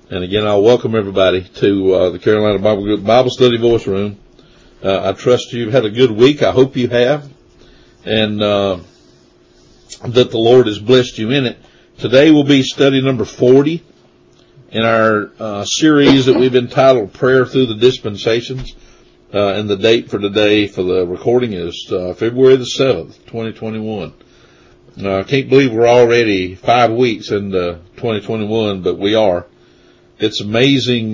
And again, I'll welcome everybody to the Carolina Bible Group Bible Study Voice Room. I trust you've had a good week. I hope you have. And that the Lord has blessed you in it. Today will be study number 40 in our series that we've entitled Prayer Through the Dispensations. And the date for today for the recording is February the 7th, 2021. I can't believe we're already 5 weeks into 2021, but we are. It's amazing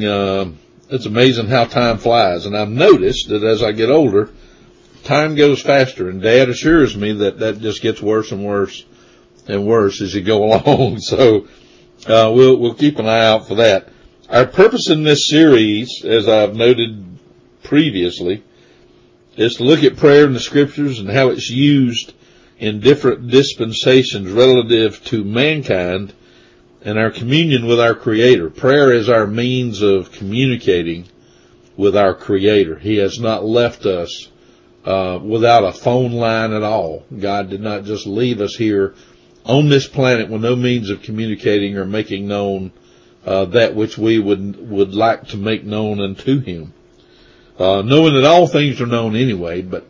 how time flies. And I've noticed that as I get older, time goes faster. And Dad assures me that just gets worse and worse and worse as you go along. So, we'll keep an eye out for that. Our purpose in this series, as I've noted previously, is to look at prayer in the scriptures and how it's used in different dispensations relative to mankind and our communion with our Creator. Prayer is our means of communicating with our Creator. He has not left us without a phone line at all. God did not just leave us here on this planet with no means of communicating or making known that which we would like to make known unto Him. Knowing that all things are known anyway, but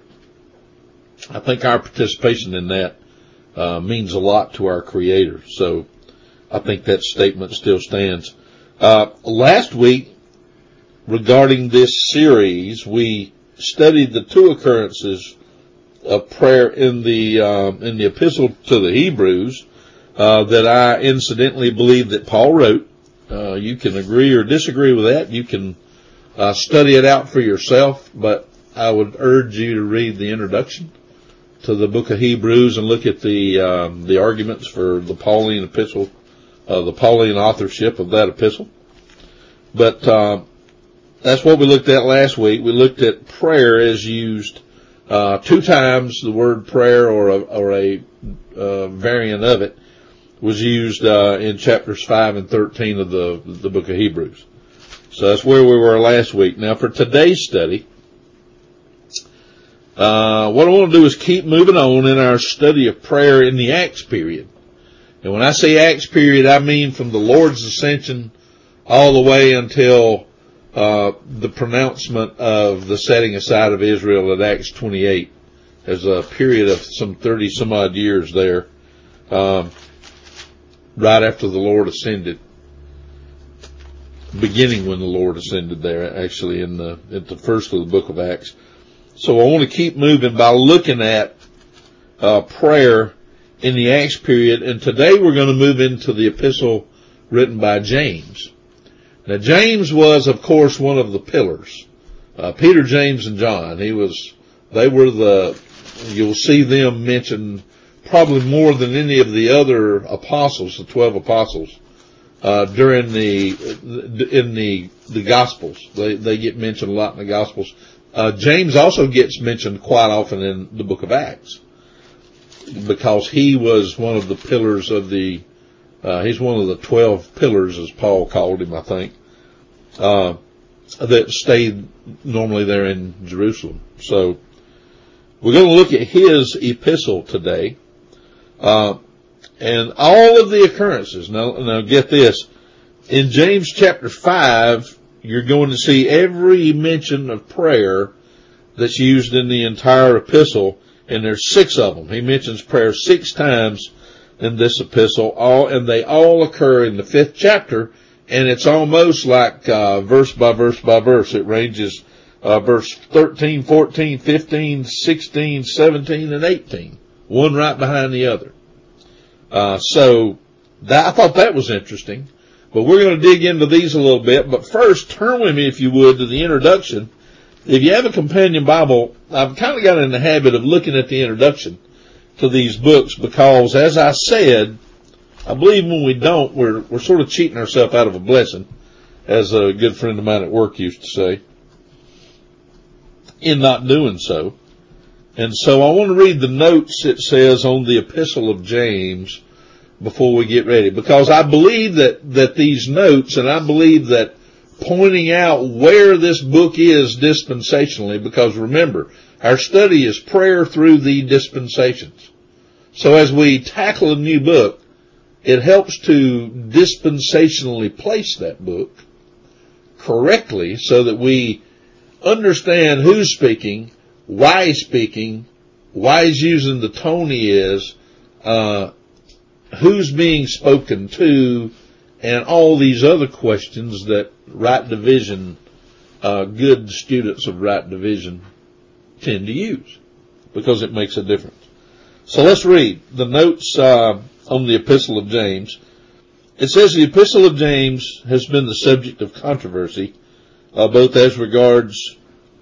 I think our participation in that means a lot to our Creator. So I think that statement still stands. Last week, regarding this series, we studied the two occurrences of prayer in the epistle to the Hebrews that I incidentally believe that Paul wrote. You can agree or disagree with that. You can study it out for yourself, but I would urge you to read the introduction to the book of Hebrews and look at the arguments for the Pauline epistle, the Pauline authorship of that epistle. But that's what we looked at last week. We looked at prayer as used 2 times. The word prayer or a variant of it was used in chapters 5 and 13 of the book of Hebrews. So that's where we were last week. Now for today's study, what I want to do is keep moving on in our study of prayer in the Acts period. And when I say Acts period, I mean from the Lord's ascension all the way until the pronouncement of the setting aside of Israel at Acts 28. There's a period of some 30 some odd years there, right after the Lord ascended. Beginning when the Lord ascended there, actually at the first of the book of Acts. So I want to keep moving by looking at prayer in the Acts period, and today we're going to move into the epistle written by James. Now James was, of course, one of the pillars. Peter, James, and John. You'll see them mentioned probably more than any of the other apostles, the 12 apostles. In the Gospels. They get mentioned a lot in the Gospels. James also gets mentioned quite often in the book of Acts because he was one of the pillars of he's one of the 12 pillars, as Paul called him, I think, that stayed normally there in Jerusalem. So we're going to look at his epistle today. And all of the occurrences, now get this, in James chapter 5, you're going to see every mention of prayer that's used in the entire epistle, and there's 6 of them. He mentions prayer 6 times in this epistle, and they all occur in the 5th chapter, and it's almost like verse by verse by verse. It ranges verse 13, 14, 15, 16, 17, and 18, one right behind the other. I thought that was interesting, but we're going to dig into these a little bit. But first, turn with me, if you would, to the introduction. If you have a companion Bible, I've kind of got in the habit of looking at the introduction to these books because, as I said, I believe when we don't, we're sort of cheating ourselves out of a blessing, as a good friend of mine at work used to say, in not doing so. And so I want to read the notes it says on the epistle of James before we get ready, because I believe that these notes, and I believe that pointing out where this book is dispensationally, because remember, our study is prayer through the dispensations. So as we tackle a new book, it helps to dispensationally place that book correctly so that we understand who's speaking, why he's speaking, why he's using the tone he is, who's being spoken to, and all these other questions that right division, good students of right division tend to use, because it makes a difference. So let's read the notes on the Epistle of James. It says the Epistle of James has been the subject of controversy, both as regards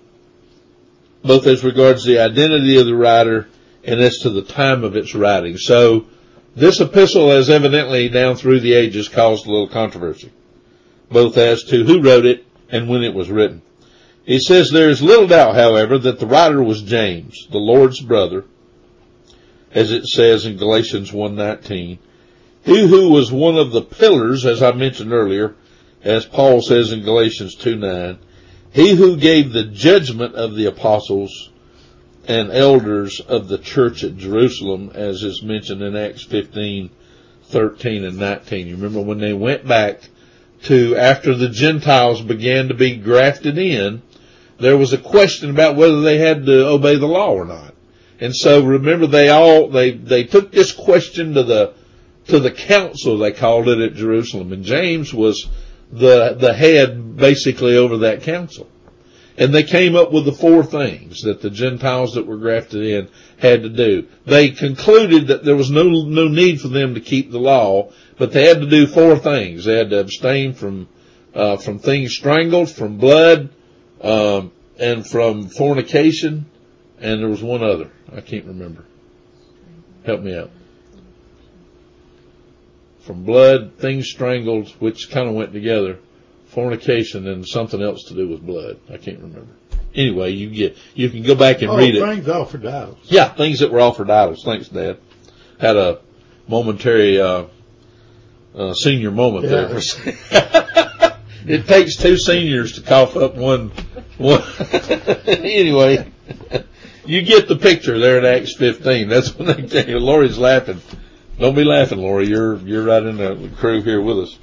the identity of the writer and as to the time of its writing. So this epistle has evidently down through the ages caused a little controversy, both as to who wrote it and when it was written. He says there is little doubt, however, that the writer was James, the Lord's brother, as it says in Galatians 1:19. He who was one of the pillars, as I mentioned earlier, as Paul says in Galatians 2:9, he who gave the judgment of the apostles and elders of the church at Jerusalem, as is mentioned in Acts 15:13 and 19. You remember when they went back to, after the Gentiles began to be grafted in, there was a question about whether they had to obey the law or not. And so remember they took this question to the council, they called it, at Jerusalem. And James was the head basically over that council. And they came up with the four things that the Gentiles that were grafted in had to do. They concluded that there was no need for them to keep the law, but they had to do four things. They had to abstain from things strangled, from blood, and from fornication, and there was one other. I can't remember. Help me out. From blood, things strangled, which kind of went together, fornication, and something else to do with blood. I can't remember. Anyway, you can go back and read it. Things offered idols. Yeah, things that were offered idols. Thanks, Dad. Had a momentary senior moment there. It takes two seniors to cough up one. Anyway, you get the picture there in Acts 15. That's when they tell you. Lori's laughing. Don't be laughing, Lori. You're right in the crew here with us.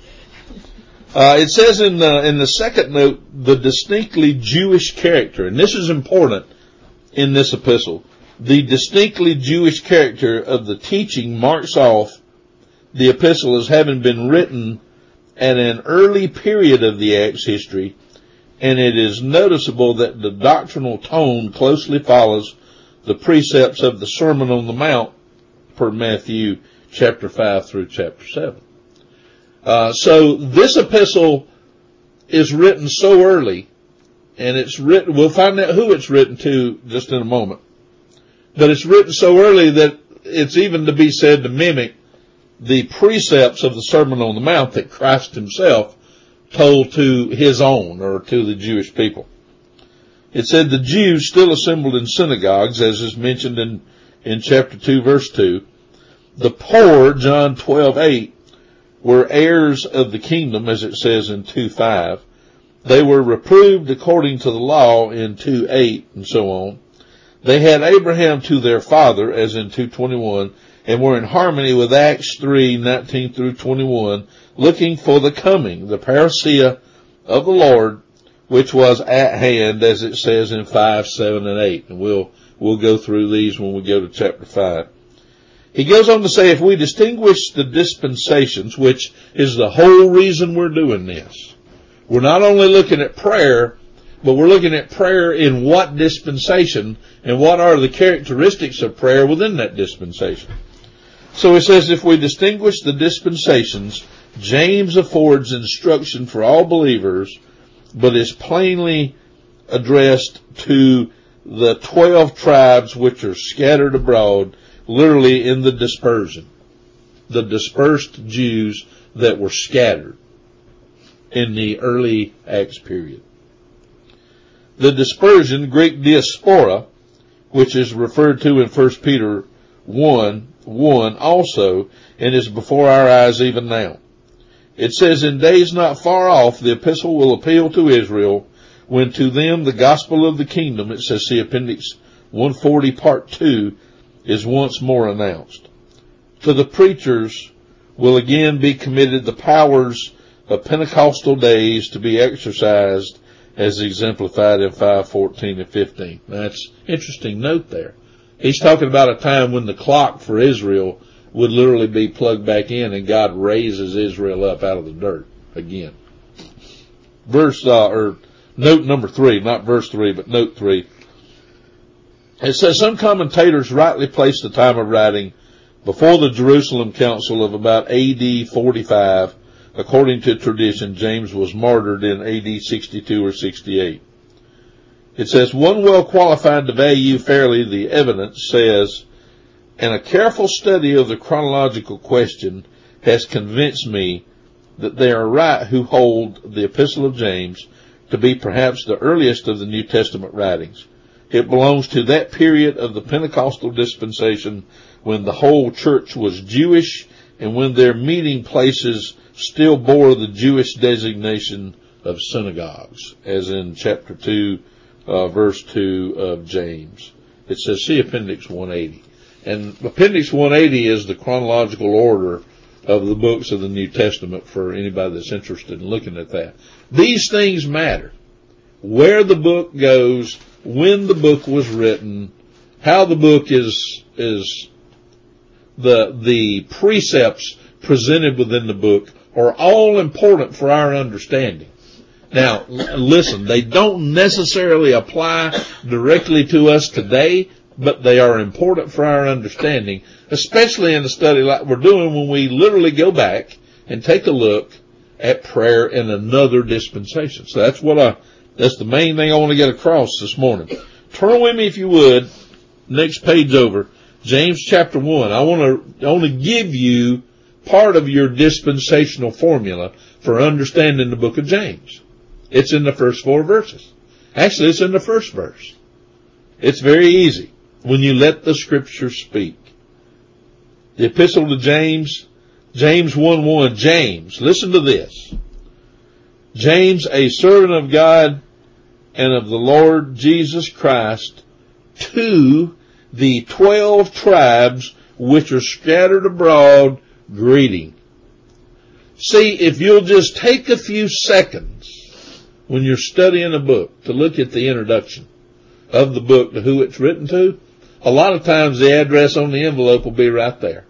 It says in the second note, the distinctly Jewish character, and this is important in this epistle. The distinctly Jewish character of the teaching marks off the epistle as having been written at an early period of the Acts history, and it is noticeable that the doctrinal tone closely follows the precepts of the Sermon on the Mount per Matthew chapter 5 through chapter 7. So this epistle is written so early, and it's written, we'll find out who it's written to just in a moment, but it's written so early that it's even to be said to mimic the precepts of the Sermon on the Mount that Christ himself told to his own, or to the Jewish people. It said the Jews still assembled in synagogues, as is mentioned in chapter 2, verse 2. The poor, John 12:8, were heirs of the kingdom, as it says in 2:5. They were reproved according to the law in 2:8, and so on. They had Abraham to their father, as in 2:21, and were in harmony with Acts 3:19 through 21, looking for the coming, the parousia of the Lord, which was at hand, as it says in 5, 7, and 8. And we'll go through these when we go to chapter 5. He goes on to say, if we distinguish the dispensations, which is the whole reason we're doing this, we're not only looking at prayer, but we're looking at prayer in what dispensation, and what are the characteristics of prayer within that dispensation. So he says, if we distinguish the dispensations, James affords instruction for all believers, but is plainly addressed to the 12 tribes which are scattered abroad, literally in the dispersion. The dispersed Jews that were scattered in the early Acts period. The dispersion, Greek diaspora, which is referred to in 1 Peter 1:1 also, and is before our eyes even now. It says, in days not far off, the epistle will appeal to Israel, when to them the gospel of the kingdom, it says, see Appendix 140 Part 2, is once more announced. To the preachers will again be committed the powers of Pentecostal days to be exercised as exemplified in 5:14 and 15. That's interesting note there. He's talking about a time when the clock for Israel would literally be plugged back in and God raises Israel up out of the dirt again. Note number 3, not verse 3, but note 3. It says, some commentators rightly place the time of writing before the Jerusalem Council of about AD 45. According to tradition, James was martyred in AD 62 or 68. It says, one well qualified to value fairly the evidence says, and a careful study of the chronological question has convinced me that they are right who hold the Epistle of James to be perhaps the earliest of the New Testament writings. It belongs to that period of the Pentecostal dispensation when the whole church was Jewish and when their meeting places still bore the Jewish designation of synagogues, as in chapter 2, verse 2 of James. It says, see Appendix 180. And Appendix 180 is the chronological order of the books of the New Testament for anybody that's interested in looking at that. These things matter. Where the book goes, when the book was written, how the book is the precepts presented within the book are all important for our understanding. Now, listen, they don't necessarily apply directly to us today, but they are important for our understanding, especially in a study like we're doing when we literally go back and take a look at prayer in another dispensation. So that's the main thing I want to get across this morning. Turn with me, if you would, next page over, James chapter 1. I want to give you part of your dispensational formula for understanding the book of James. It's in the first 4 verses. Actually, it's in the first verse. It's very easy when you let the scriptures speak. The epistle to James, James 1:1. James, listen to this. James, a servant of God and of the Lord Jesus Christ, to the 12 tribes which are scattered abroad, greeting. See, if you'll just take a few seconds when you're studying a book to look at the introduction of the book to who it's written to, a lot of times the address on the envelope will be right there.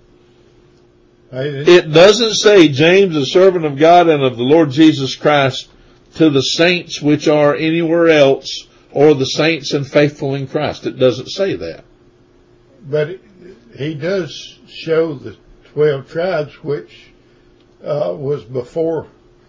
It doesn't say James, a servant of God and of the Lord Jesus Christ, to the saints which are anywhere else, or the saints and faithful in Christ. It doesn't say that. But he does show the 12 tribes, which was before.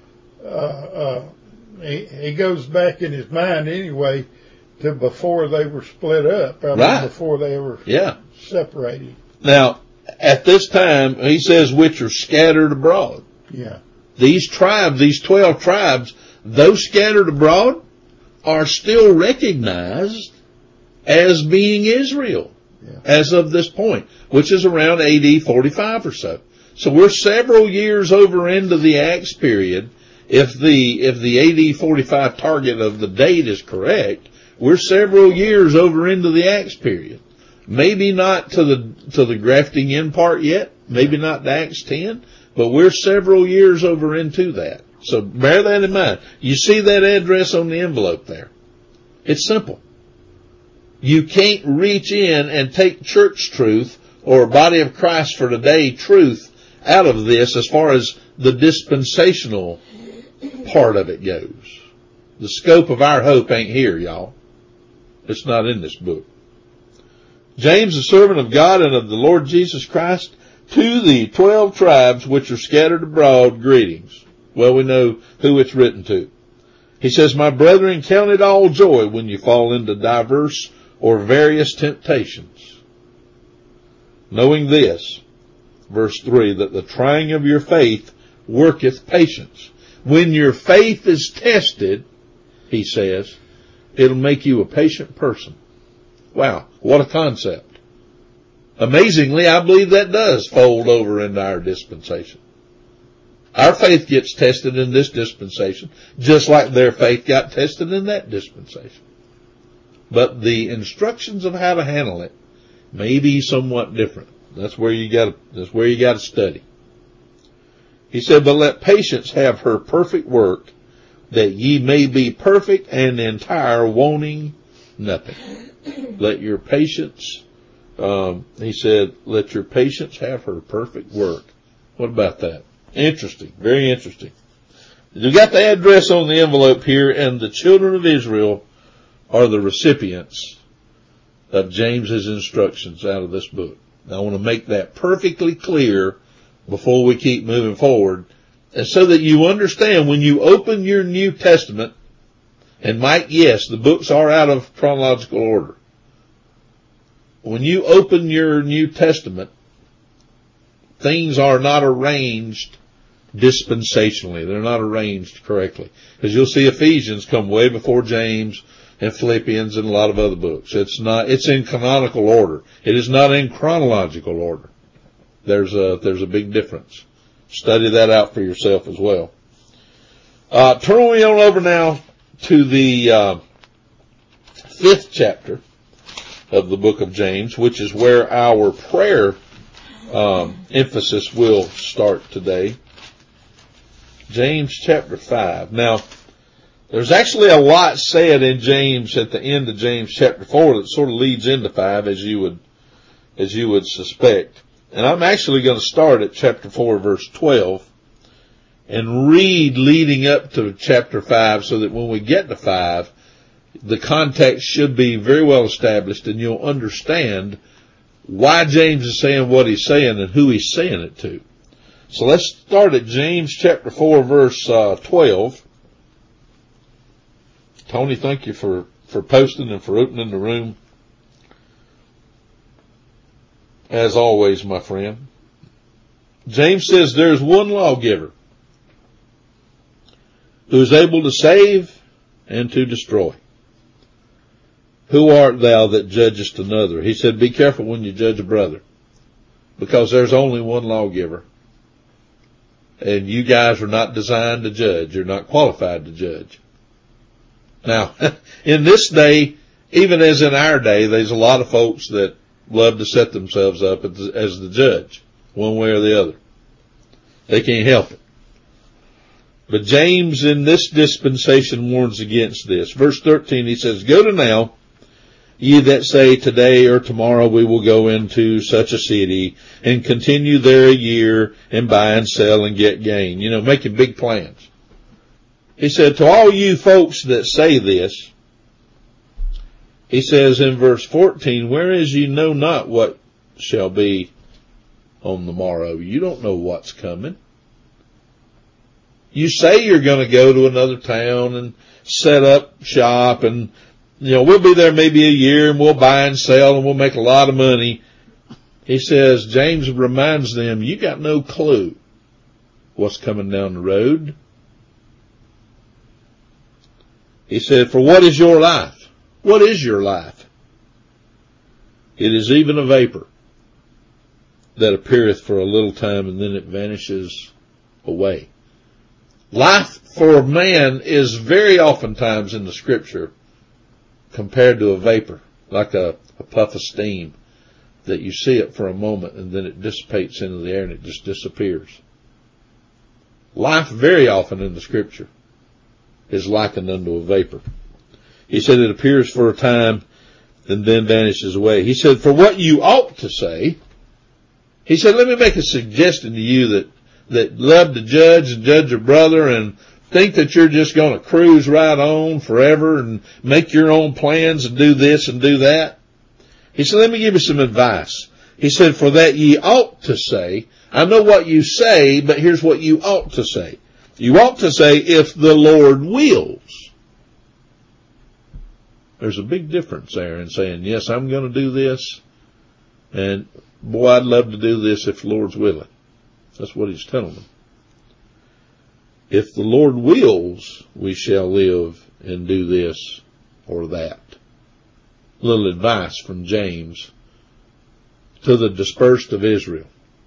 He goes back in his mind anyway to before they were split up, right. Before they were separated. Now, at this time, he says, which are scattered abroad. Yeah. These tribes, these 12 tribes, those scattered abroad are still recognized as being Israel as of this point, which is around AD 45 or so. So we're several years over into the Acts period. If the AD 45 target of the date is correct, we're several years over into the Acts period. Maybe not to the grafting in part yet, maybe not to Acts 10, but we're several years over into that. So bear that in mind. You see that address on the envelope there. It's simple. You can't reach in and take church truth or body of Christ for today truth out of this as far as the dispensational part of it goes. The scope of our hope ain't here, y'all. It's not in this book. James, a servant of God and of the Lord Jesus Christ, to the 12 tribes which are scattered abroad, greetings. Well, we know who it's written to. He says, my brethren, count it all joy when you fall into diverse or various temptations, knowing this, verse 3, that the trying of your faith worketh patience. When your faith is tested, he says, it'll make you a patient person. Wow, what a concept. Amazingly, I believe that does fold over into our dispensation. Our faith gets tested in this dispensation, just like their faith got tested in that dispensation. But the instructions of how to handle it may be somewhat different. That's where you got to study. He said, but let patience have her perfect work, that ye may be perfect and entire, wanting nothing. Let your patience, he said, let your patience have her perfect work. What about that? Interesting. Very interesting. You got the address on the envelope here, and the children of Israel are the recipients of James's instructions out of this book. Now, I want to make that perfectly clear before we keep moving forward, and so that you understand when you open your New Testament, and Mike, yes, the books are out of chronological order. When you open your New Testament, things are not arranged dispensationally. They're not arranged correctly. Because you'll see Ephesians come way before James and Philippians and a lot of other books. It's in canonical order. It is not in chronological order. There's a big difference. Study that out for yourself as well. Turn me on over now to the 5th chapter of the book of James, which is where our prayer emphasis will start today. James chapter 5. Now, there's actually a lot said in James at the end of James chapter 4 that sort of leads into 5, as you would suspect. And I'm actually going to start at chapter 4, verse 12, and read leading up to chapter 5, so that when we get to 5, the context should be very well established, and you'll understand why James is saying what he's saying and who he's saying it to. So let's start at James chapter 4, verse 12. Tony, thank you for posting and for opening the room. As always, my friend. James says, there's one lawgiver who is able to save and to destroy. Who art thou that judgest another? He said, be careful when you judge a brother, because there's only one lawgiver. And you guys are not designed to judge. You're not qualified to judge. Now, in this day, even as in our day, there's a lot of folks that love to set themselves up as the judge, one way or the other. They can't help it. But James in this dispensation warns against this. Verse 13, he says, go to now, ye that say today or tomorrow we will go into such a city and continue there a year and buy and sell and get gain. You know, making big plans. He said, to all you folks that say this, he says in verse 14, whereas you know not what shall be on the morrow. You don't know what's coming. You say you're going to go to another town and set up shop, and we'll be there maybe a year and we'll buy and sell and we'll make a lot of money. He says, James reminds them, you got no clue what's coming down the road. He said, for what is your life? What is your life? It is even a vapor that appeareth for a little time and then it vanishes away. Life for man is very oftentimes in the scripture compared to a vapor, like a puff of steam, that you see it for a moment and then it dissipates into the air and it just disappears. Life very often in the scripture is likened unto a vapor. He said it appears for a time and then vanishes away. He said, for what you ought to say, he said, let me make a suggestion to you that love to judge and judge your brother and think that you're just going to cruise right on forever and make your own plans and do this and do that. He said, let me give you some advice. He said, for that ye ought to say, I know what you say, but here's what you ought to say. You ought to say, if the Lord wills. There's a big difference there in saying, yes, I'm going to do this, and boy, I'd love to do this if the Lord's willing. That's what he's telling them. If the Lord wills, we shall live and do this or that. A little advice from James to the dispersed of Israel,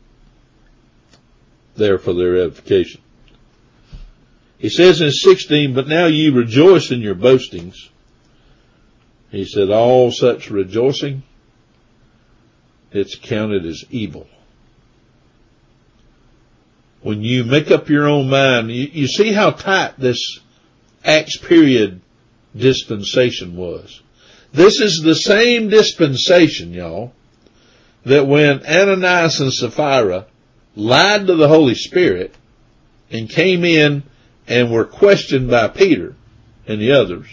there for their edification. He says in 16, but now ye rejoice in your boastings. He said, all such rejoicing, it's counted as evil. when you make up your own mind, you see how tight this Acts period dispensation was. This is the same dispensation, y'all, that when Ananias and Sapphira lied to the Holy Spirit and came in and were questioned by Peter and the others.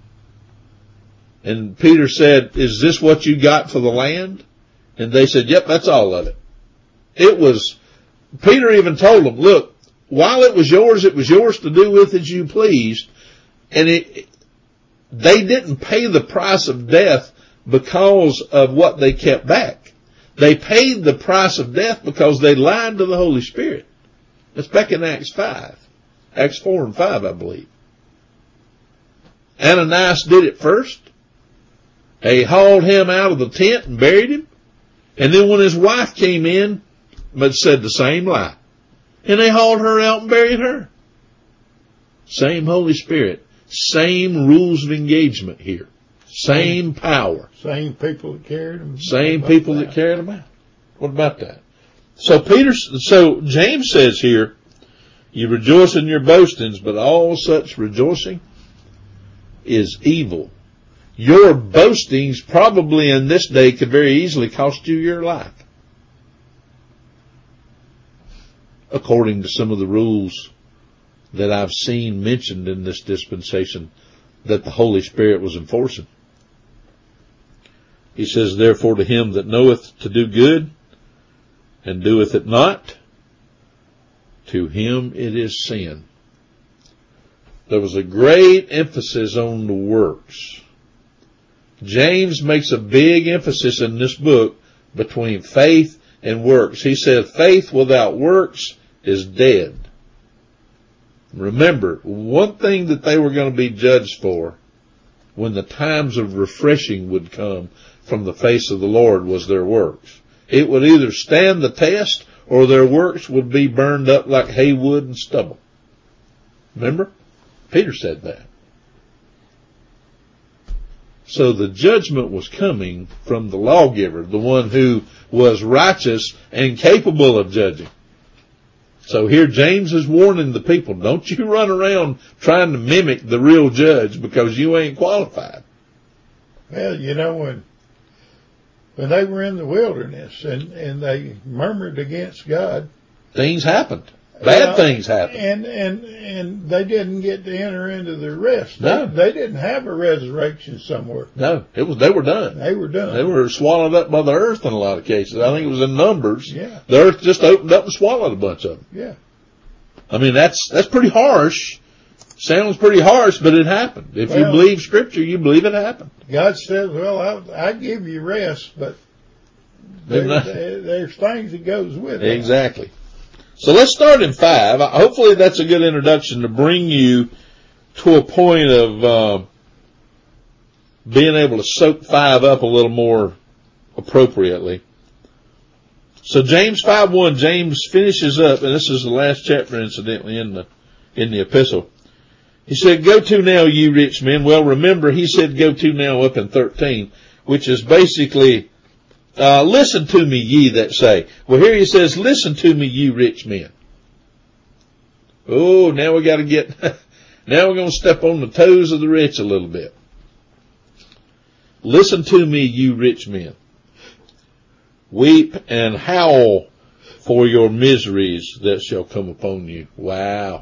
And Peter said, "Is this what you got for the land?" And they said, "Yep, that's all of it." Peter even told them, "Look, while it was yours to do with as you pleased." And they didn't pay the price of death because of what they kept back. They paid the price of death because they lied to the Holy Spirit. That's back in Acts 5. Acts 4 and 5, I believe. Ananias did it first. They hauled him out of the tent and buried him. And then when his wife came in, but said the same lie. And they hauled her out and buried her. Same Holy Spirit. Same rules of engagement here. Same power. Same people that carried them. Same people that carried them out. What about that? So James says here, you rejoice in your boastings, but all such rejoicing is evil. Your boastings probably in this day could very easily cost you your life. According to some of the rules that I've seen mentioned in this dispensation that the Holy Spirit was enforcing. He says, therefore to him that knoweth to do good and doeth it not, to him it is sin. There was a great emphasis on the works. James makes a big emphasis in this book between faith and works. He said faith without works is dead. Remember, one thing that they were going to be judged for when the times of refreshing would come from the face of the Lord was their works. It would either stand the test or their works would be burned up like hay, wood, and stubble. Remember? Peter said that. So the judgment was coming from the lawgiver, the one who was righteous and capable of judging. So here James is warning the people, don't you run around trying to mimic the real judge because you ain't qualified. Well, you know, when they were in the wilderness and they murmured against God, things happened. Bad things happened. And they didn't get to enter into their rest. No. They didn't have a resurrection somewhere. No, they were done. They were done. They were swallowed up by the earth in a lot of cases. I think it was in Numbers. Yeah. The earth just opened up and swallowed a bunch of them. Yeah. I mean, that's pretty harsh. Sounds pretty harsh, but it happened. If you believe Scripture, you believe it happened. God says, well, I give you rest, but there's things that goes with it. Exactly. So let's start in 5. Hopefully that's a good introduction to bring you to a point of being able to soak 5 up a little more appropriately. So James 5:1, James finishes up, and this is the last chapter incidentally in the epistle. He said, go to now, ye rich men. Well, remember, he said go to now up in 13, which is basically, listen to me, ye that say. Well, here he says, listen to me, ye rich men. Oh, now we got to now we're going to step on the toes of the rich a little bit. Listen to me, you rich men. Weep and howl for your miseries that shall come upon you. Wow.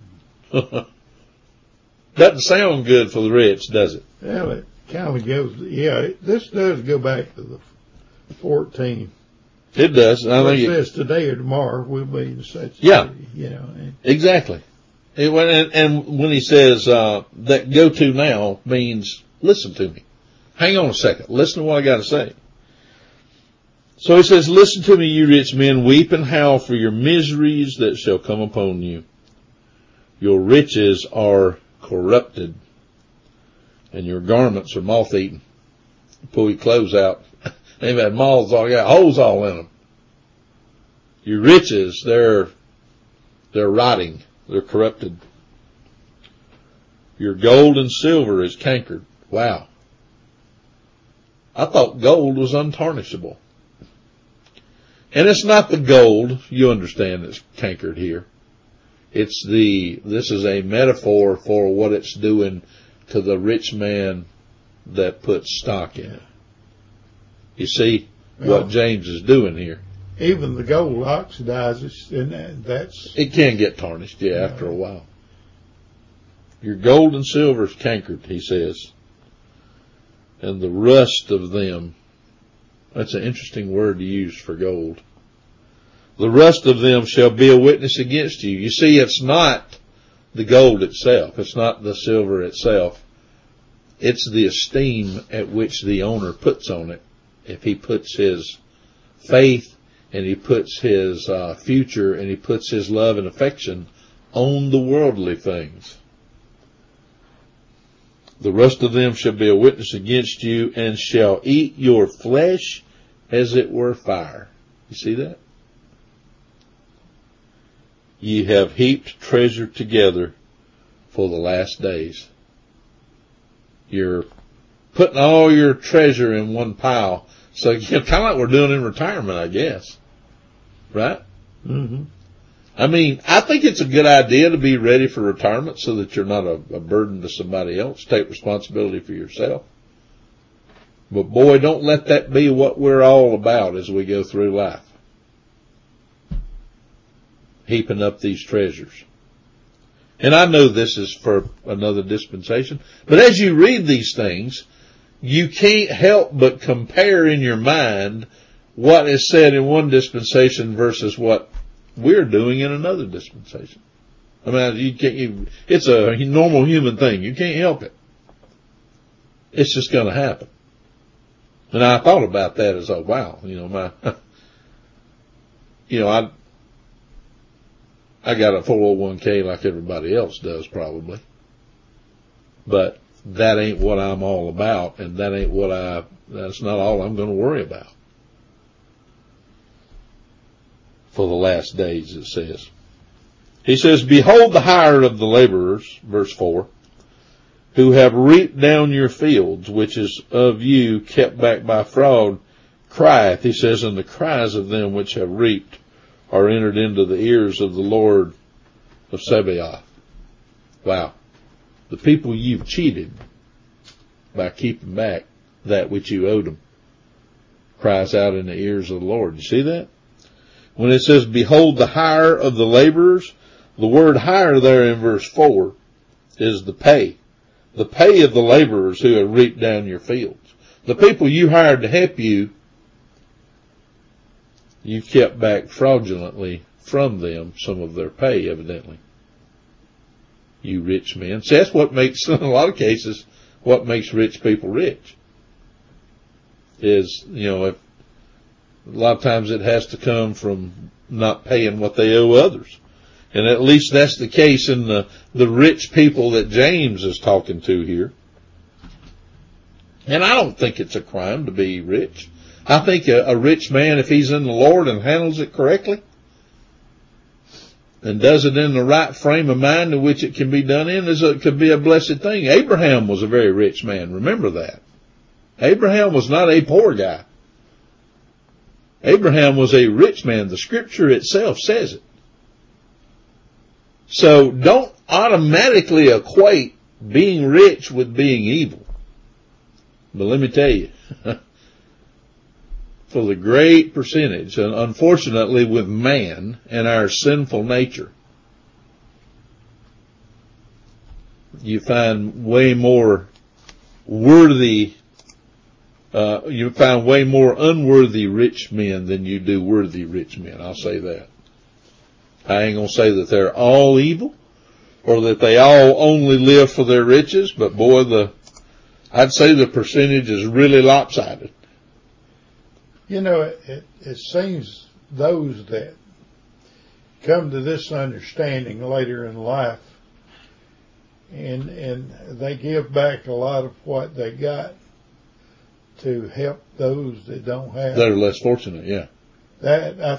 Doesn't sound good for the rich, does it? Well, it kind of goes, this does go back to the 14. It does. I think it says today or tomorrow we'll be in such. Yeah. Exactly. And when he says, that go to now means listen to me. Hang on a second. Listen to what I got to say. So he says, listen to me, you rich men, weep and howl for your miseries that shall come upon you. Your riches are corrupted and your garments are moth-eaten. Pull your clothes out. They've had moths all, got holes all in them. Your riches, they're rotting. They're corrupted. Your gold and silver is cankered. Wow. I thought gold was untarnishable. And it's not the gold, you understand, that's cankered here. This is a metaphor for what it's doing to the rich man that puts stock in it. You see what James is doing here. Even the gold oxidizes, and it can get tarnished, after a while. Your gold and silver is cankered, he says, and the rust of them. That's an interesting word to use for gold. The rust of them shall be a witness against you. You see, it's not the gold itself. It's not the silver itself. It's the esteem at which the owner puts on it. If he puts his faith and he puts his future and he puts his love and affection on the worldly things. The rest of them shall be a witness against you and shall eat your flesh as it were fire. You see that? Ye have heaped treasure together for the last days. You're putting all your treasure in one pile. So, kind of like we're doing in retirement, I guess. Right? Mm-hmm. I mean, I think it's a good idea to be ready for retirement so that you're not a burden to somebody else. Take responsibility for yourself. But boy, don't let that be what we're all about as we go through life. Heaping up these treasures. And I know this is for another dispensation, but as you read these things, you can't help but compare in your mind what is said in one dispensation versus what we're doing in another dispensation. I mean, it's a normal human thing. You can't help it. It's just going to happen. And I thought about that as, wow, I got a 401k like everybody else does probably. But that ain't what I'm all about, and that's not all I'm going to worry about. For the last days, it says. He says, behold the hire of the laborers, verse 4, who have reaped down your fields, which is of you kept back by fraud, crieth, he says, and the cries of them which have reaped are entered into the ears of the Lord of Sabaoth. Wow. The people you've cheated by keeping back that which you owed them cries out in the ears of the Lord. You see that? When it says, behold the hire of the laborers, the word hire there in verse 4 is the pay. The pay of the laborers who have reaped down your fields. The people you hired to help you, you kept back fraudulently from them some of their pay, evidently. You rich men. See, that's what makes, in a lot of cases, what makes rich people rich. Is, if a lot of times it has to come from not paying what they owe others. And at least that's the case in the rich people that James is talking to here. And I don't think it's a crime to be rich. I think a rich man, if he's in the Lord and handles it correctly, and does it in the right frame of mind in which it can be done in, could be a blessed thing. Abraham was a very rich man. Remember that. Abraham was not a poor guy. Abraham was a rich man. The scripture itself says it. So don't automatically equate being rich with being evil. But let me tell you, for the great percentage, and unfortunately with man and our sinful nature, you find way more unworthy rich men than you do worthy rich men. I'll say that. I ain't gonna say that they're all evil or that they all only live for their riches, but boy, I'd say the percentage is really lopsided. It seems those that come to this understanding later in life and they give back a lot of what they got to help those that don't have. That are less fortunate, yeah. I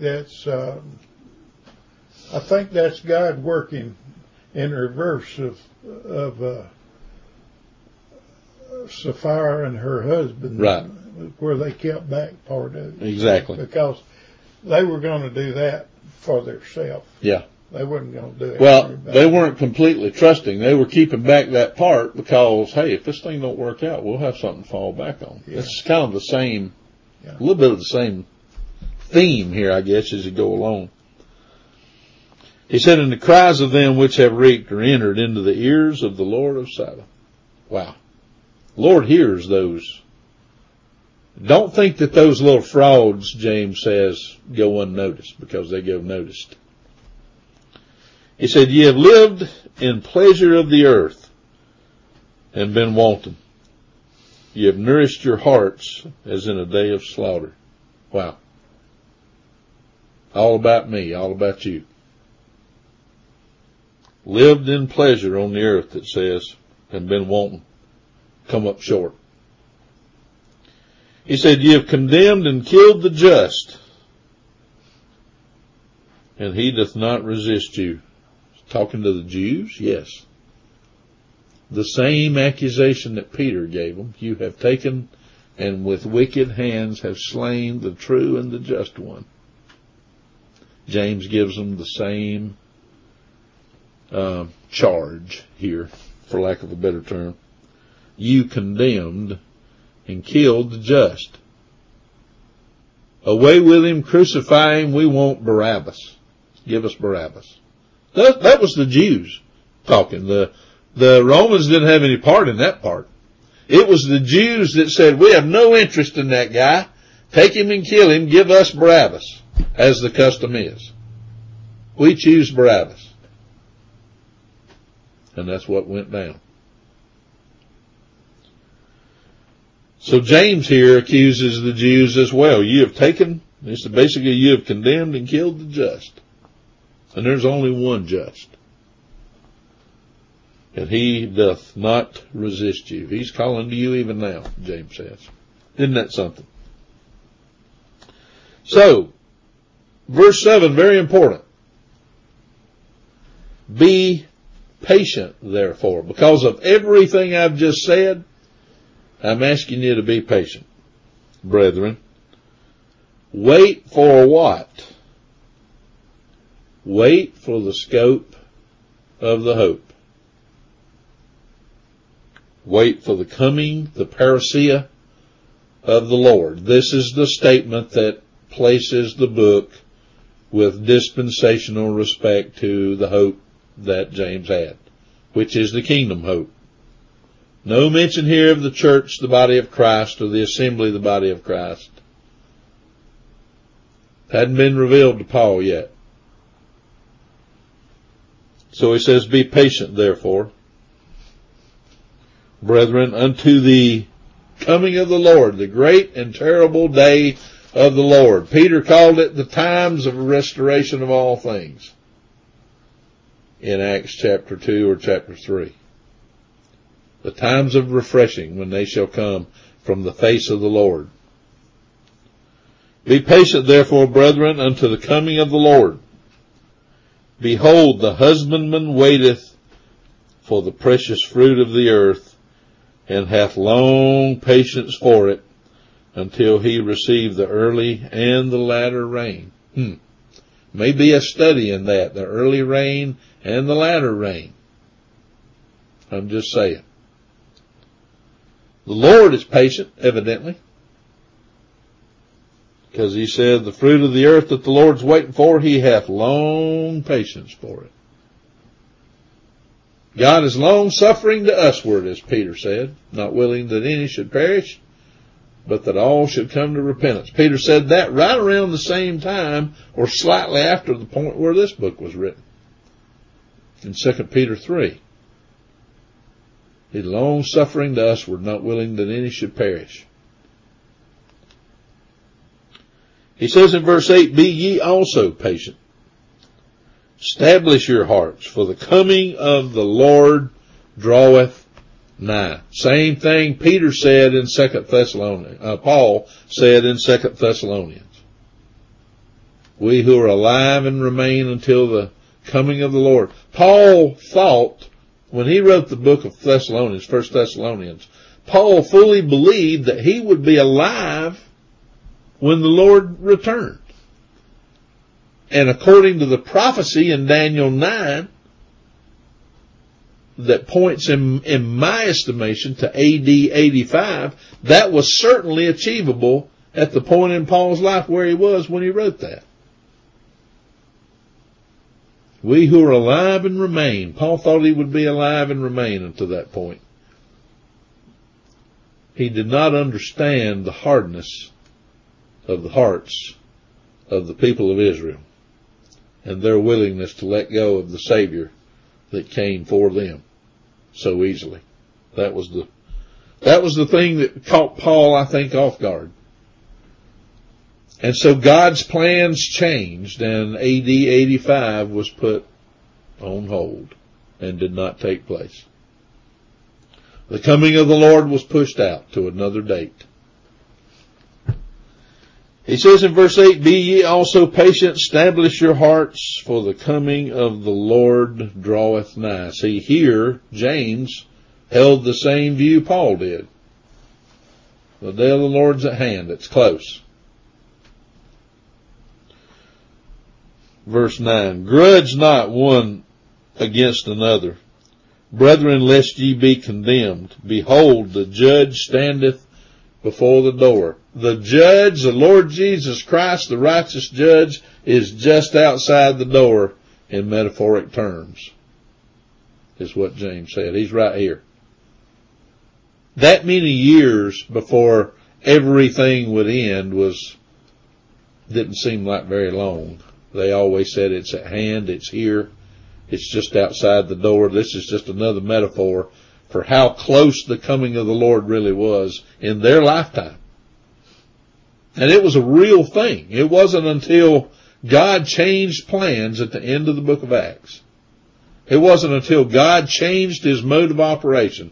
think that's God working in reverse of Sapphira and her husband. Right. Where they kept back part of it. Exactly. Because they were going to do that for themselves. Yeah. They wasn't going to do it. Well, they weren't completely trusting. They were keeping back that part because, hey, if this thing don't work out, we'll have something to fall back on. Yeah. It's kind of the same, a little bit of the same theme here, I guess, as you go along. He said, and the cries of them which have reeked are entered into the ears of the Lord of Sabaoth. Wow. Lord hears those. Don't think that those little frauds, James says, go unnoticed, because they go noticed. He said, ye have lived in pleasure of the earth and been wanton. Ye have nourished your hearts as in a day of slaughter. Wow. All about me, all about you. Lived in pleasure on the earth, it says, and been wanton. Come up short. He said, ye have condemned and killed the just, and he doth not resist you. Talking to the Jews? Yes. The same accusation that Peter gave them. You have taken and with wicked hands have slain the true and the just one. James gives them the same charge here, for lack of a better term. You condemned and killed the just. Away with him, crucify him, we want Barabbas. Give us Barabbas. That was the Jews talking. The Romans didn't have any part in that part. It was the Jews that said, we have no interest in that guy. Take him and kill him. Give us Barabbas, as the custom is. We choose Barabbas. And that's what went down. So James here accuses the Jews as well. You have taken, basically you have condemned and killed the just. And there's only one just. And he doth not resist you. He's calling to you even now, James says. Isn't that something? So, verse 7, very important. Be patient, therefore. Because of everything I've just said, I'm asking you to be patient, brethren. Wait for what? Wait for the scope of the hope. Wait for the coming, the parousia of the Lord. This is the statement that places the book with dispensational respect to the hope that James had, which is the kingdom hope. No mention here of the church, the body of Christ, or the assembly, the body of Christ. Hadn't been revealed to Paul yet. So he says, be patient, therefore, brethren, unto the coming of the Lord, the great and terrible day of the Lord. Peter called it the times of restoration of all things in Acts chapter 2 or chapter 3. The times of refreshing when they shall come from the face of the Lord. Be patient, therefore, brethren, unto the coming of the Lord. Behold, the husbandman waiteth for the precious fruit of the earth, and hath long patience for it, until he receive the early and the latter rain. May be a study in that, the early rain and the latter rain. I'm just saying. The Lord is patient, evidently, because he said the fruit of the earth that the Lord's waiting for, he hath long patience for it. God is long suffering to usward, as Peter said, not willing that any should perish, but that all should come to repentance. Peter said that right around the same time, or slightly after the point where this book was written, in 2 Peter 3. He's long suffering to usward, not willing that any should perish. He says in verse 8, be ye also patient. Establish your hearts, for the coming of the Lord draweth nigh. Same thing Peter said in 2 Thessalonians. Paul said in 2 Thessalonians. We who are alive and remain until the coming of the Lord. Paul thought, when he wrote the book of Thessalonians, 1 Thessalonians, Paul fully believed that he would be alive when the Lord returned. And according to the prophecy in Daniel 9, that points in my estimation to AD 85, that was certainly achievable at the point in Paul's life where he was when he wrote that. We who are alive and remain. Paul thought he would be alive and remain until that point. He did not understand the hardness of the hearts of the people of Israel and their willingness to let go of the Savior that came for them so easily. That was the thing that caught Paul, I think, off guard. And so God's plans changed, and AD 85 was put on hold and did not take place. The coming of the Lord was pushed out to another date. He says in verse 8, be ye also patient, establish your hearts, for the coming of the Lord draweth nigh. See, here, James held the same view Paul did. The day of the Lord's at hand. It's close. Verse 9, grudge not one against another, brethren, lest ye be condemned. Behold, the judge standeth before the door. The judge, the Lord Jesus Christ, the righteous judge, is just outside the door in metaphoric terms, is what James said. He's right here. That many years before everything would end didn't seem like very long. They always said it's at hand, it's here, it's just outside the door. This is just another metaphor for how close the coming of the Lord really was in their lifetime. And it was a real thing. It wasn't until God changed plans at the end of the book of Acts. It wasn't until God changed his mode of operation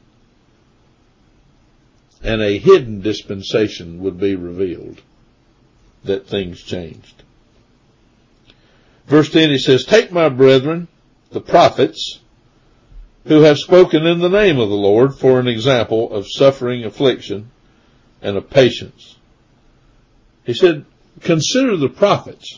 and a hidden dispensation would be revealed that things changed. Verse 10, he says, take my brethren, the prophets, who have spoken in the name of the Lord, for an example of suffering, affliction, and of patience. He said, consider the prophets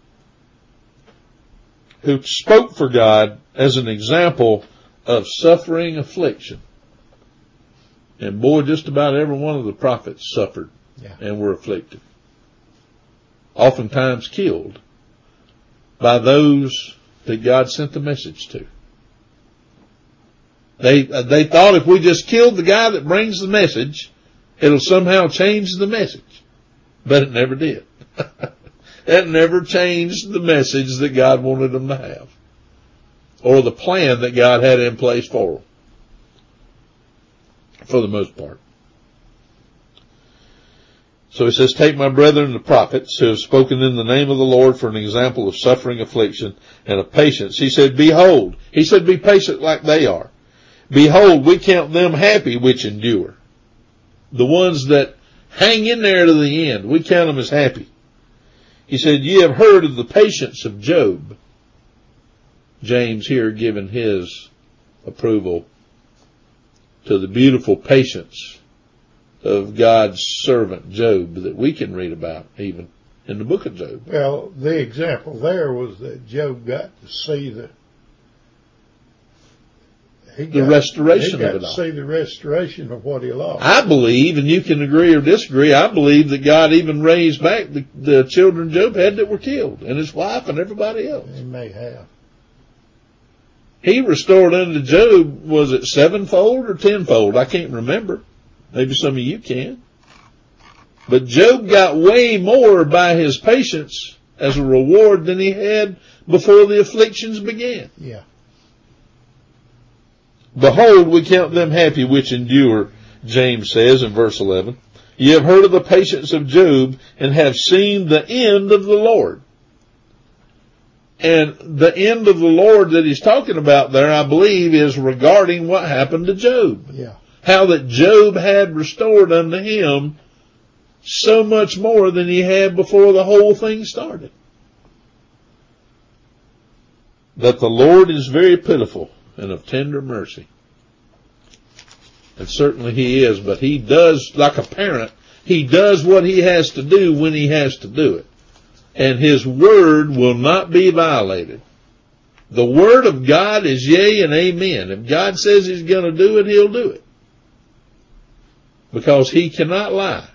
who spoke for God as an example of suffering, affliction. And boy, just about every one of the prophets suffered and were afflicted. Oftentimes killed by those that God sent the message to. They thought if we just killed the guy that brings the message, it'll somehow change the message. But it never did. It never changed the message that God wanted them to have, or the plan that God had in place for them, for the most part. So he says, take my brethren the prophets who have spoken in the name of the Lord for an example of suffering, affliction, and of patience. He said, behold. He said, be patient like they are. Behold, we count them happy which endure. The ones that hang in there to the end, we count them as happy. He said, ye have heard of the patience of Job. James here giving his approval to the beautiful patience of God's servant Job that we can read about even in the book of Job. Well, the example there was that Job got to see the restoration of it all. He got to see the restoration of what he lost. I believe, and you can agree or disagree, I believe that God even raised back the children Job had that were killed, and his wife and everybody else. He may have. He restored unto Job, was it sevenfold or tenfold? I can't remember. Maybe some of you can. But Job got way more by his patience as a reward than he had before the afflictions began. Yeah. Behold, we count them happy which endure, James says in verse 11. Ye have heard of the patience of Job and have seen the end of the Lord. And the end of the Lord that he's talking about there, I believe, is regarding what happened to Job. Yeah. How that Job had restored unto him so much more than he had before the whole thing started. That the Lord is very pitiful and of tender mercy. And certainly he is, but he does, like a parent, he does what he has to do when he has to do it. and his word will not be violated. The word of God is yea and amen. If God says he's going to do it, he'll do it. Because he cannot lie.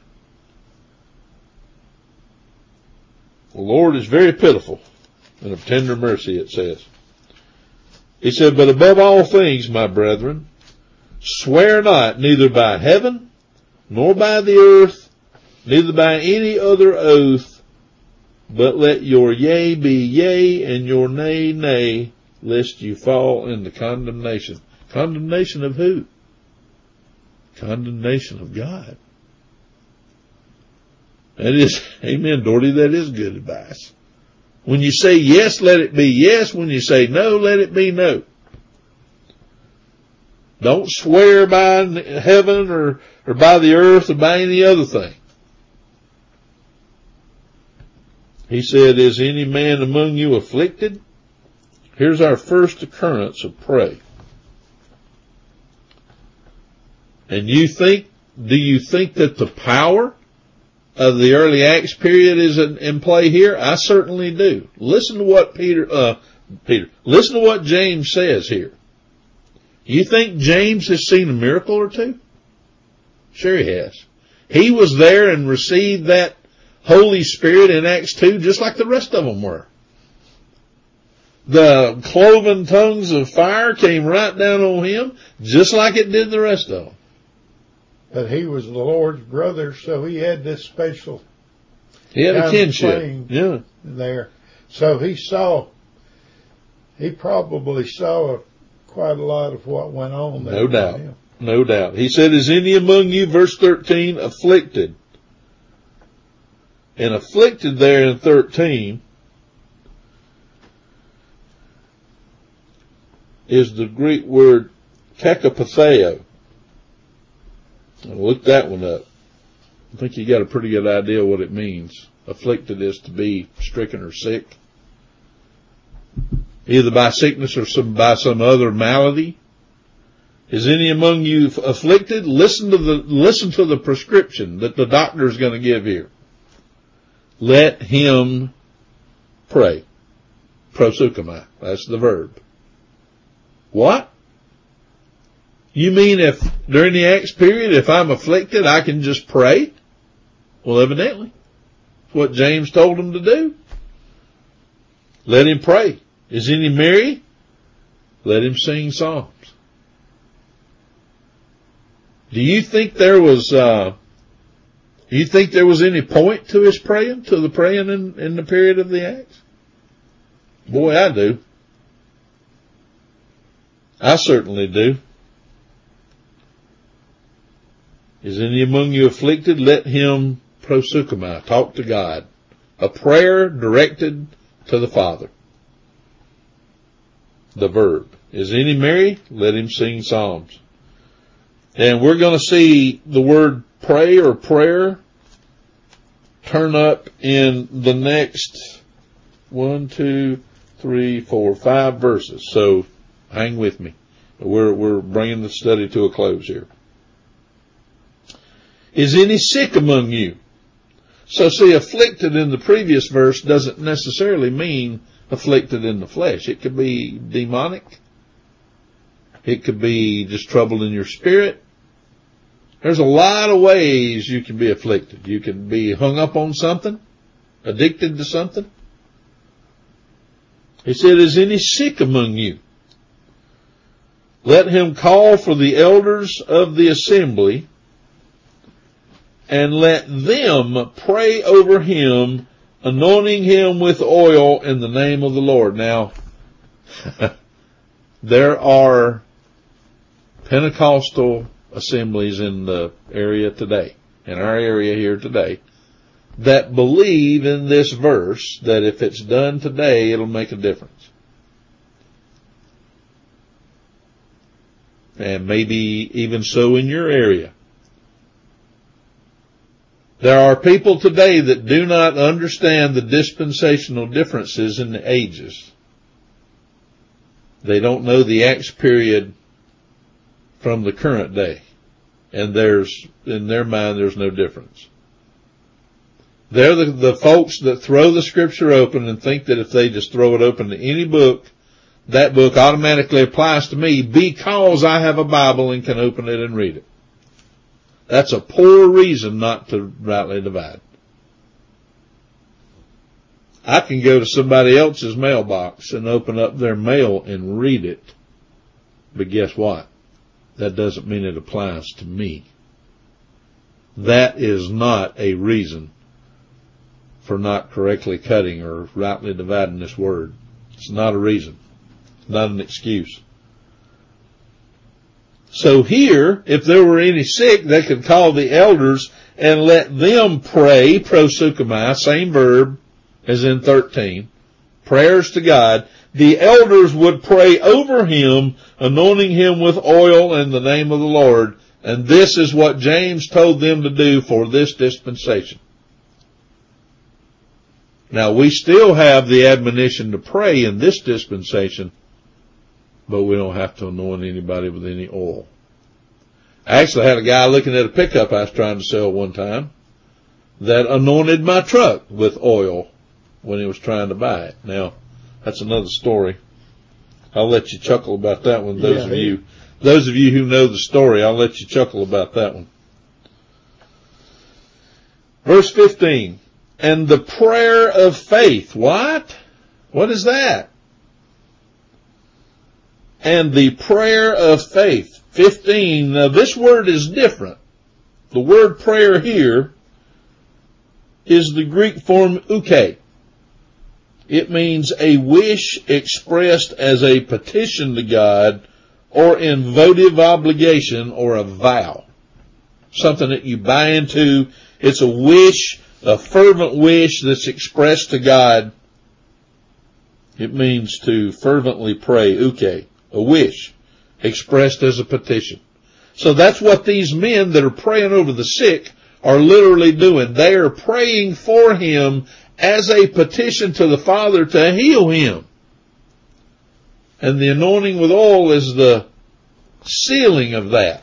The Lord is very pitiful and of tender mercy, it says. He said, but above all things, my brethren, swear not, neither by heaven, nor by the earth, neither by any other oath, but let your yea be yea, and your nay, nay, lest you fall into condemnation. Condemnation of who? Condemnation of God. That is, amen, Doherty, that is good advice. When you say yes, let it be yes. When you say no, let it be no. Don't swear by heaven or by the earth or by any other thing. He said, is any man among you afflicted? Here's our first occurrence of pray. And do you think that the power of the early Acts period is in play here? I certainly do. Listen to what listen to what James says here. You think James has seen a miracle or two? Sure he has. He was there and received that Holy Spirit in Acts 2 just like the rest of them were. The cloven tongues of fire came right down on him just like it did the rest of them. But he was the Lord's brother, so he had this special. He had a kinship. Yeah. There. So he probably saw quite a lot of what went on there. No doubt. No doubt. He said, is any among you, verse 13, afflicted? And afflicted there in 13 is the Greek word kekapatheo. I'll look that one up. I think you got a pretty good idea what it means. Afflicted is to be stricken or sick, either by sickness or by some other malady. Is any among you afflicted? Listen to the prescription that the doctor is going to give here. Let him pray. Proseuchomai. That's the verb. What? You mean if during the Acts period, if I'm afflicted, I can just pray? Well, evidently. That's what James told him to do. Let him pray. Is any merry? Let him sing psalms. Do you think there was any point to his praying, to the praying in the period of the Acts? Boy, I do. I certainly do. Is any among you afflicted? Let him proseuchomai, talk to God. A prayer directed to the Father. The verb. Is any merry? Let him sing psalms. And we're going to see the word pray or prayer turn up in the next 5 verses. So hang with me. We're bringing the study to a close here. Is any sick among you? So see, afflicted in the previous verse doesn't necessarily mean afflicted in the flesh. It could be demonic. It could be just trouble in your spirit. There's a lot of ways you can be afflicted. You can be hung up on something, addicted to something. He said, is any sick among you? Let him call for the elders of the assembly, and let them pray over him, anointing him with oil in the name of the Lord. Now, there are Pentecostal assemblies in the area today, in our area here today, that believe in this verse, that if it's done today, it'll make a difference. And maybe even so in your area. There are people today that do not understand the dispensational differences in the ages. They don't know the Acts period from the current day. And in their mind, there's no difference. They're the folks that throw the scripture open and think that if they just throw it open to any book, that book automatically applies to me because I have a Bible and can open it and read it. That's a poor reason not to rightly divide. I can go to somebody else's mailbox and open up their mail and read it. But guess what? That doesn't mean it applies to me. That is not a reason for not correctly cutting or rightly dividing this word. It's not a reason. It's not an excuse. So here, if there were any sick, they could call the elders and let them pray, proseuchomai, same verb as in 13, prayers to God. The elders would pray over him, anointing him with oil in the name of the Lord. And this is what James told them to do for this dispensation. Now, we still have the admonition to pray in this dispensation, but we don't have to anoint anybody with any oil. I actually had a guy looking at a pickup I was trying to sell one time that anointed my truck with oil when he was trying to buy it. Now, that's another story. I'll let you chuckle about that one. Those of you who know the story, I'll let you chuckle about that one. Verse 15. And the prayer of faith. What? What is that? And the prayer of faith. 15. Now this word is different. The word prayer here is the Greek form uke. It means a wish expressed as a petition to God or in votive obligation or a vow. Something that you buy into. It's a wish, a fervent wish that's expressed to God. It means to fervently pray, uke, a wish expressed as a petition. So that's what these men that are praying over the sick are literally doing. They are praying for him as a petition to the Father to heal him. And the anointing with oil is the sealing of that.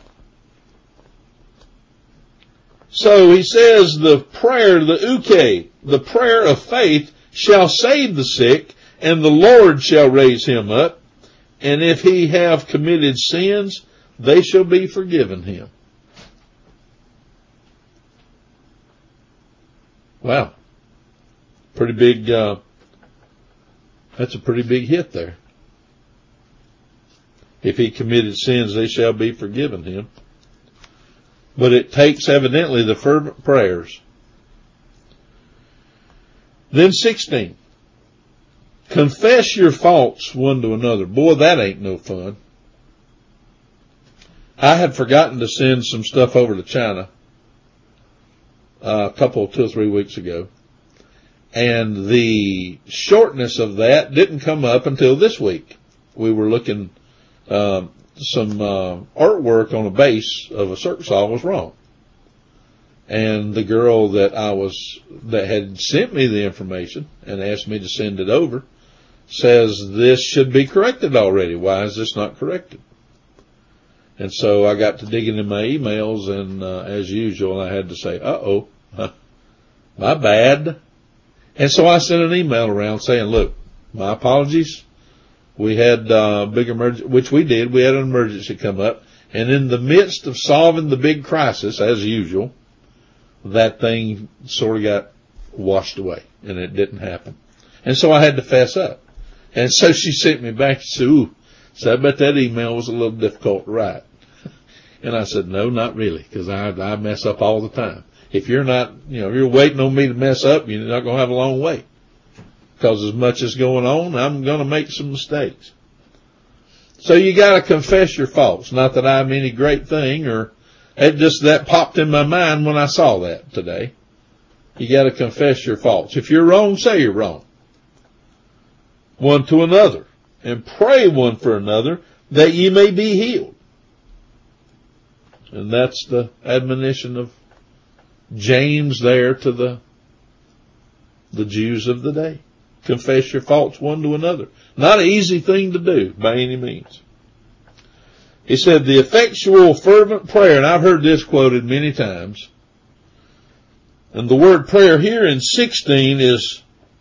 So he says the prayer, the uke, the prayer of faith shall save the sick, and the Lord shall raise him up. And if he have committed sins, they shall be forgiven him. Wow. Pretty big, that's a pretty big hit there. If he committed sins, they shall be forgiven him. But it takes evidently the fervent prayers. Then 16. Confess your faults one to another. Boy, that ain't no fun. I had forgotten to send some stuff over to China a couple, 2 or 3 weeks ago. And the shortness of that didn't come up until this week. We were looking, some artwork on a base of a circus saw was wrong. And the girl that had sent me the information and asked me to send it over says this should be corrected already. Why is this not corrected? And so I got to digging in my emails, and as usual, I had to say, uh-oh, my bad. And so I sent an email around saying, look, my apologies. We had big emergency, which we did. We had an emergency come up, and in the midst of solving the big crisis, as usual, that thing sort of got washed away, and it didn't happen. And so I had to fess up. And so she sent me back. She said, ooh, so I bet that email was a little difficult to write. And I said, no, not really, because I mess up all the time. If you're not, if you're waiting on me to mess up, you're not going to have a long wait. Because as much as going on, I'm going to make some mistakes. So you got to confess your faults. Not that I'm any great thing, or it just that popped in my mind when I saw that today. You got to confess your faults. If you're wrong, say you're wrong. One to another, and pray one for another that ye may be healed. And that's the admonition of James there to the Jews of the day. Confess your faults one to another. Not an easy thing to do by any means. He said the effectual fervent prayer, and I've heard this quoted many times. And the word prayer here in 16 is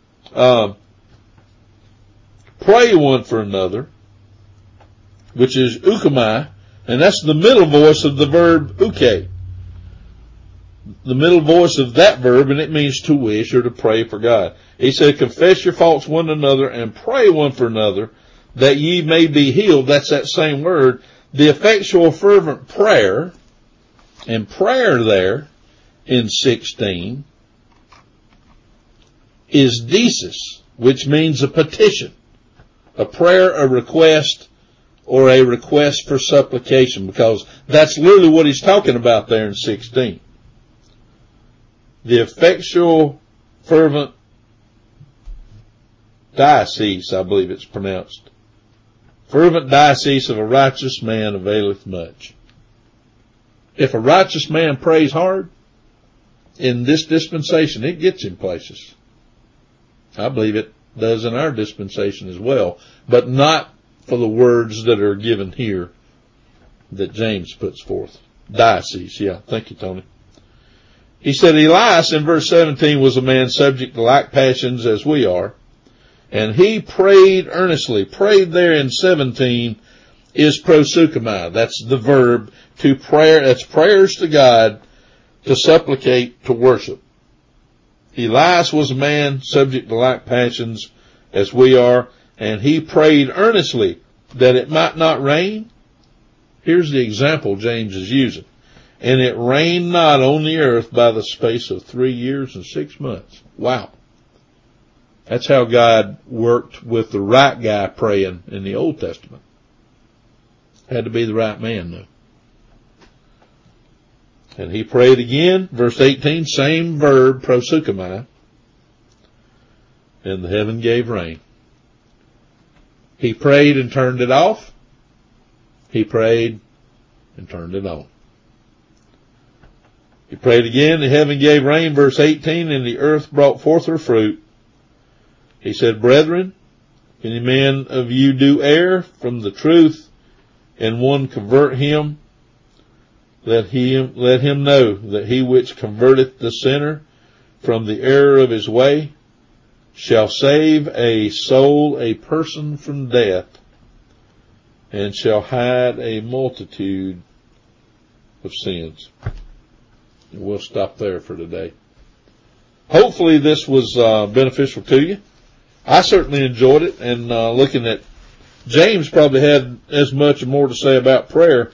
pray one for another, which is euchomai, and that's the middle voice of the verb uke. The middle voice of that verb, and it means to wish or to pray for God. He said, confess your faults one to another and pray one for another that ye may be healed. That's that same word. The effectual fervent prayer, and prayer there in 16 is desis, which means a petition, a prayer, a request, or a request for supplication, because that's literally what he's talking about there in 16. The effectual fervent diocese, I believe it's pronounced. Fervent diocese of a righteous man availeth much. If a righteous man prays hard in this dispensation, it gets him places. I believe it does in our dispensation as well, but not for the words that are given here that James puts forth. Diocese, yeah. Thank you, Tony. He said Elias in verse 17 was a man subject to like passions as we are, and he prayed earnestly. Prayed there in 17 is proseuchomai. That's the verb to prayer. That's prayers to God, to supplicate, to worship. Elias was a man subject to like passions as we are, and he prayed earnestly that it might not rain. Here's the example James is using. And it rained not on the earth by the space of 3 years and 6 months. Wow. That's how God worked with the right guy praying in the Old Testament. Had to be the right man, though. And he prayed again, verse 18, same verb, proseuchomai, and the heaven gave rain. He prayed and turned it off. He prayed and turned it on. He prayed again, the heaven gave rain, verse 18, and the earth brought forth her fruit. He said, brethren, if any man of you do err from the truth, and one convert him, let him know that he which converteth the sinner from the error of his way shall save a soul, a person, from death, and shall hide a multitude of sins. And we'll stop there for today. Hopefully this was beneficial to you. I certainly enjoyed it, and looking at James probably had as much or more to say about prayer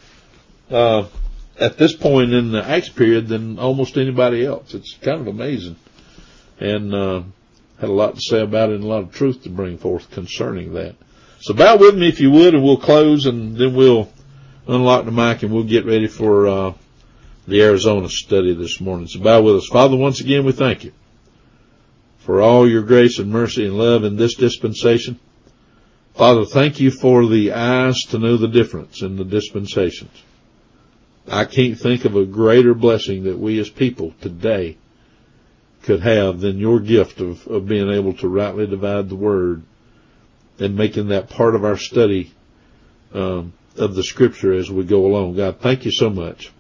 at this point in the Acts period than almost anybody else. It's kind of amazing, and had a lot to say about it and a lot of truth to bring forth concerning that. So bow with me if you would, and we'll close, and then we'll unlock the mic and we'll get ready for the Arizona study this morning. So bow with us. Father, once again we thank you for all your grace and mercy and love in this dispensation. Father, thank you for the eyes to know the difference in the dispensations. I can't think of a greater blessing that we as people today could have than your gift of being able to rightly divide the word and making that part of our study of the scripture as we go along. God, thank you so much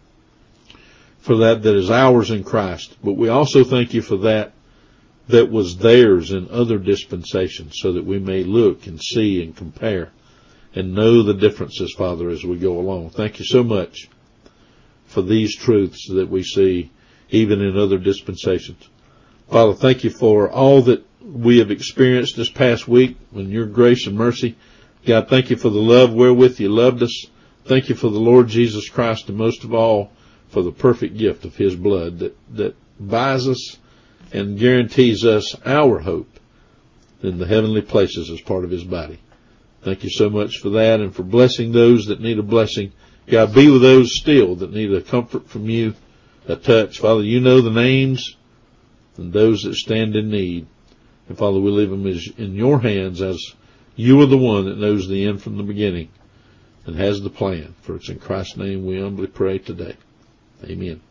for that is ours in Christ. But we also thank you for that was theirs in other dispensations, so that we may look and see and compare and know the differences, Father, as we go along. Thank you so much for these truths that we see even in other dispensations. Father, thank you for all that we have experienced this past week in your grace and mercy. God, thank you for the love wherewith you loved us. Thank you for the Lord Jesus Christ, and most of all, for the perfect gift of his blood that buys us and guarantees us our hope in the heavenly places as part of his body. Thank you so much for that, and for blessing those that need a blessing. God, be with those still that need a comfort from you, a touch. Father, you know the names and those that stand in need. And Father, we leave them in your hands, as you are the one that knows the end from the beginning and has the plan. For it's in Christ's name we humbly pray today. Amen.